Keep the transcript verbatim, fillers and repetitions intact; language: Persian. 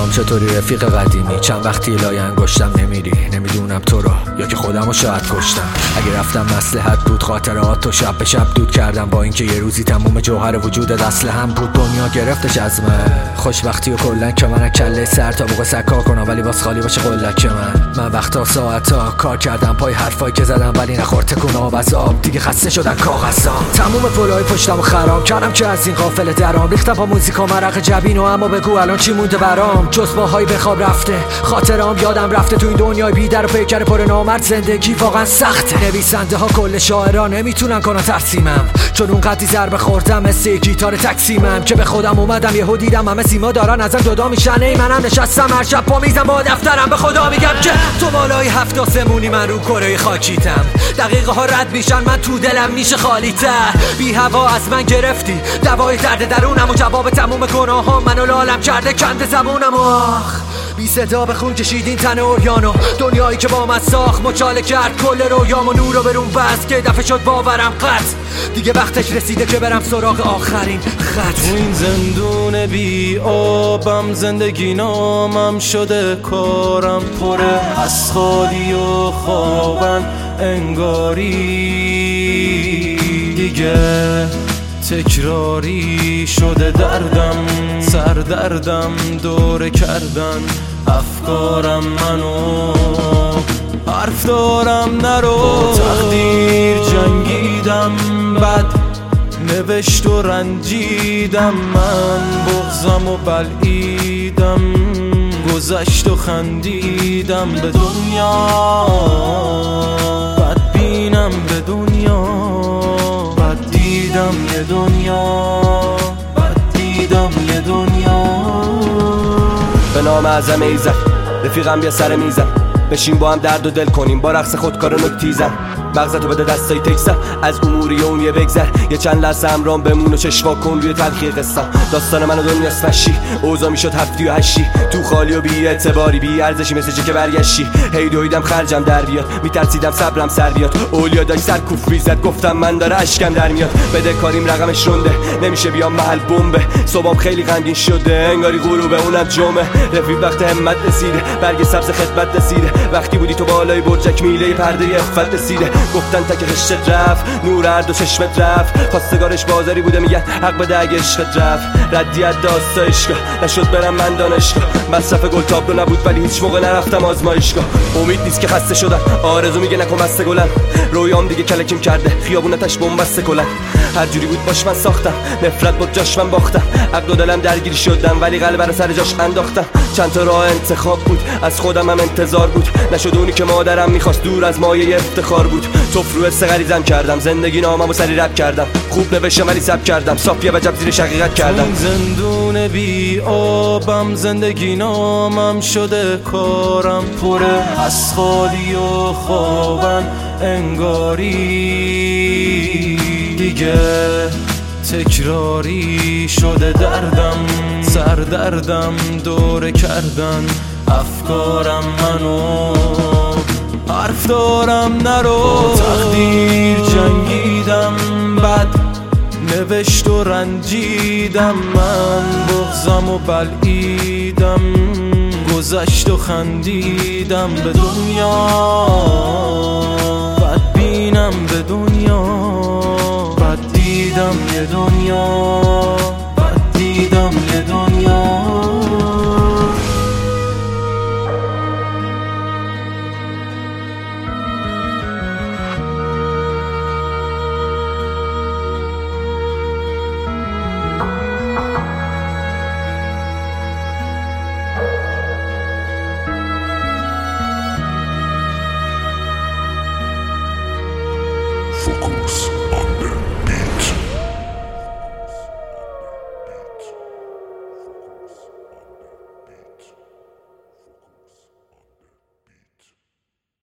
سلام، چطوری رفیق قدیمی؟ چند وقتی لای انگشتم نمیری، نمیدونم تو رو یا که خودمو شاید کشتم. اگه رفتم مصلحت بود خاطرات تو شب به شب دود کردم، با اینکه یه روزی تموم جوهر وجودت اصل هم بود. دنیا گرفتش از من، خوشبختی و کلن که من کله سر تا بوق سکا کنم ولی باز خالی باشه قلک من. من وقتا ساعتا کار کردم پای حرفایی که زدم ولی نخورد تکون آب از آب، دیگه خسته شدن کاغذا. تموم پلای پشتمو خراب کردم که از این قافله درام، ریختم با موزیکا مرق جبین و اما بگو الان چی مونده برام؟ جز باهای به خواب رفته، خاطرام یادم رفته تو این دنیای بی در و پیکر پر نامرد. زندگی واقعا سخته، نویسنده ها کل شاعرا نمیتونن کنن ترسیمم، چون اون قدی ضربه خوردم مثل گیتار تکسیمم که به خودم اومدم یهو دیدم همه سیما دارن ازم جدا میشن. ای منم نشستم هر شب پا میزم با دفترم به خدا میگم که تو بالای هفت آسمونی من رو کره خاکیتم. دقیقه ها رد میشن من تو دلم میشه خالی تر، بی هوا از من گرفتی دوای درد درونم و جواب تموم گناهام منو لالم کرده کند زبونم. آخ بی صدا به خون کشیدین تن اوریانو، دنیایی که با من ساخت مچاله کرد کل رویام و نور رو برون بست که دفعه شد باورم قط دیگه وقتش رسیده که برم سراغ آخرین خط. تو این زندون بی آبم زندگی نامم شده، کارم پره از خالی و خوابم انگاری، دیگه تکراری شده دردم سردردم دوره کردن افکارم منو حرف دارم نرو. تقدیر جنگیدم بد نوشت و رنجیدم، من بغضم و بلعیدم گذشت و خندیدم به دنیا، بد بینم به دنیا، بد دیدم یه دنیا، بد دیدم یه دنیا. به نام اعظم ایزد رفیقم بیا سر میزم، بشین با هم درد و دل کنیم با رقص خودکار و نکتیزم. مغزتو بده دستای تکسم از اموری اون یه بگذر، یه چند لحظه همرام بمون و چشوا کن روی تلخی قصم. داستان من و دنیاست فشی، اوضاع میشد هفتی و هشتی، تو خالی و بی اعتباری بی ارزشی مثل چه که برگشتی. هی دویدم خرجم در بیاد، میترسیدم صبرم سر بیاد، اولیا داشت سر کوفری زد گفتم من داره اشکم در میاد. بده کاریم رقمش رونده نمیشه بیام محل بمبه، صبحم خیلی غمگین شده انگاری غروبه اونم جمعه. رفیق وقت همت رسیده برگ سبز خدمت رسیده، وقتی بودی تو بالای برجک میله پرده افت رسیده. گفتن تک رشت رفت نور هر دو چشمت رفت، خواستگارش بازاری بوده میگن حق بده اگه عشقت رفت. ردیت داستا عشقا نشد برم من دانشگاه، مصرف گل تابلو نبود ولی هیچ موقع نرفتم آزمایشگاه. امید نیست که خسته شدن، آرزو میگه نکن بسته گلن، رویام دیگه کلکیم کرده خیابونتش بنبسته کلن. هر جوری بود باش من ساختم، نفرت بود جاش من باختم، عقل و دلم درگیر شدم ولی قلب رو سر جاش انداختم. چند تا راه انتخاب بود از خودم هم انتظار بود، نشد اونی که مادرم میخواست دور از مایه افتخار بود. توف رو استغریزم کردم زندگی ناممو سری رپ کردم، خوب نوشتم ولی سب کردم صافیه وجب زیر شقیقت کردم. این زندون بی آبم زندگی نامم شده، کارم پره از خالی و خوابم انگاری، دیگه تکراری شده دردم سردردم دوره کردن افکارم منو حرف دارم نرو. تقدیر جنگیدم بد نوشت و رنجیدم، من بغضم و بلعیدم گذشت و خندیدم به دنیا، بد بینم به دنیا، بد دیدم یه دنیا، بد دیدم یه دنیا. Focus.